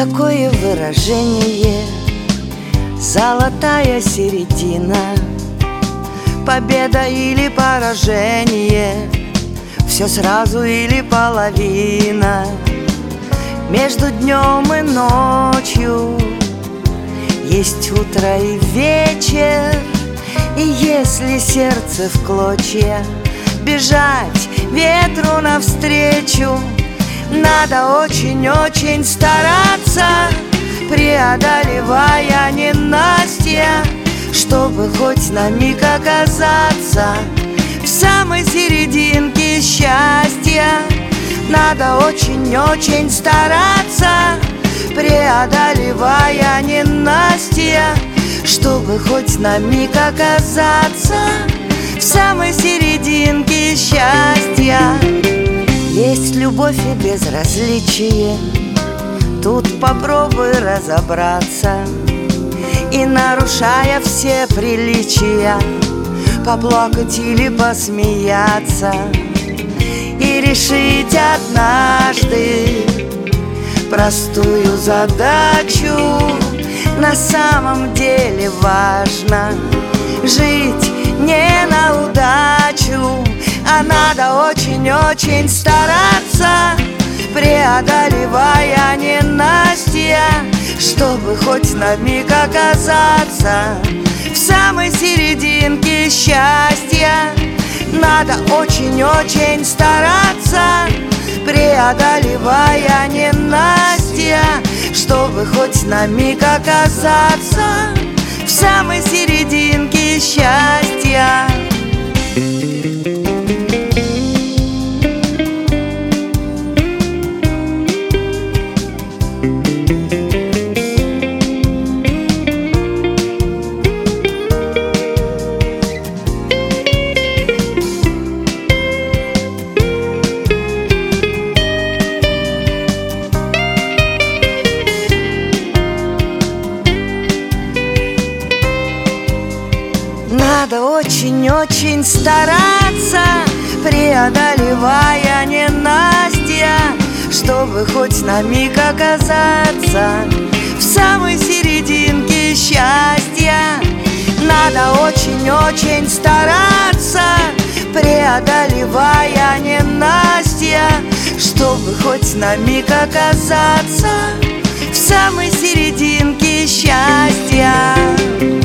такое выражение: золотая середина, победа или поражение, все сразу или половина. Между днем и ночью есть утро и вечер. И если сердце в клочья, бежать ветру навстречу. Надо очень-очень стараться, преодолевая ненастья, чтобы хоть на миг оказаться в самой серединке счастья. Надо очень-очень стараться, преодолевая ненастья, чтобы хоть на миг оказаться в самой серединке счастья. Есть любовь и безразличие, тут попробуй разобраться, и, нарушая все приличия, поплакать или посмеяться, и решить однажды простую задачу. На самом деле важно жить не на удачу, а надо очень-очень стараться, преодолевая ненастья, чтобы хоть на миг оказаться в самой серединке счастья. Надо очень-очень стараться, преодолевая ненастья, чтобы хоть на миг оказаться в самой серединке счастья. Надо очень-очень стараться, преодолевая ненастья, чтобы хоть на миг оказаться в самой серединке счастья. Надо очень-очень стараться, преодолевая ненастья, чтобы хоть на миг оказаться в самой серединке счастья.